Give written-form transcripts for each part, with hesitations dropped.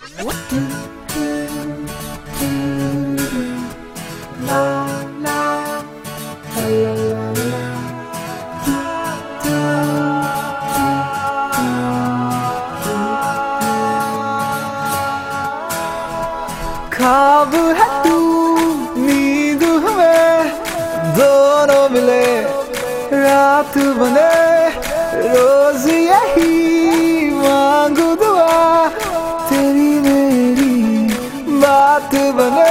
ख्वाब है तू नींद हमें दोनों मिले रात बने रोज यही मांगू दुआ तेरी मेरी बात बने।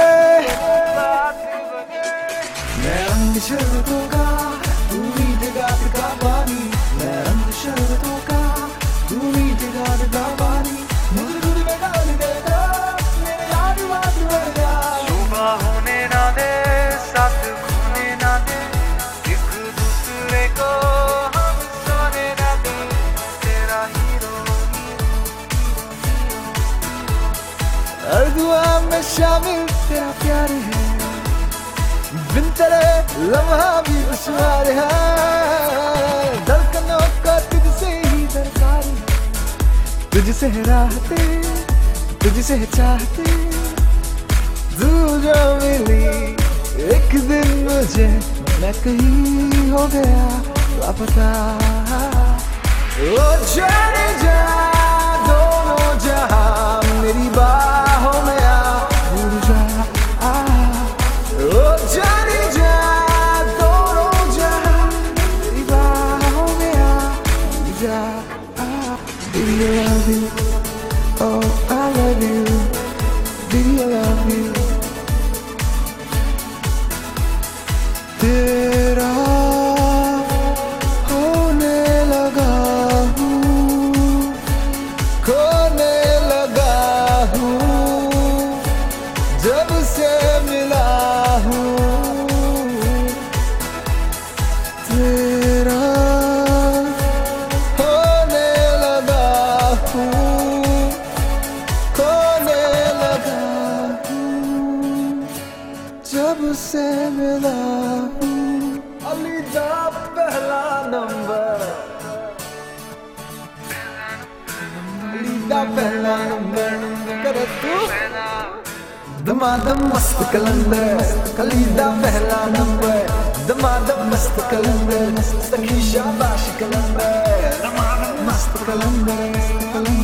मैं रंग शरतों का तू मीठे गात का पानी, मैं रंग शरतों का तू मीठे गात का पानी, मुझे दूध में डाल देगा मेरे यार बात बढ़ जा। सुबह होने ना दे साथ खोने ना दे, एक दूसरे को हम सोने ना दे, तेरा हीरो हर दुआ में शामिल तेरा प्यार है, बिन तेरे लम्हा भी दुश्वार है, धड़कनों का तुझसे ही दरकार है, तुझसे है राहते तुझसे है चाहते, तू जो मिली एक दिन मुझे मैं कहीं हो गया लापता। ओ जाने जा दोनों जहां मेरी बाहों में आ भूल जा। ओ जाने जा दोनों जहां मेरी बाहों में आ भूल जा। Baby I love you, oh I love you, baby I love you। तेरा होने लगा हूँ, खोने लगा हूँ, जब से मिला हूँ तेरा होने लगा हूँ, खोने लगा हूँ, जब से मिला हूँ। अली दा पहला नंबर, अली दा पहला नंबर कर तू दमादम मस्त कलंदर, अली दा पहला नंबर दमादम मस्त कलंदर, सखी शाबाश कलंदर, दमादम मस्त कलंदर।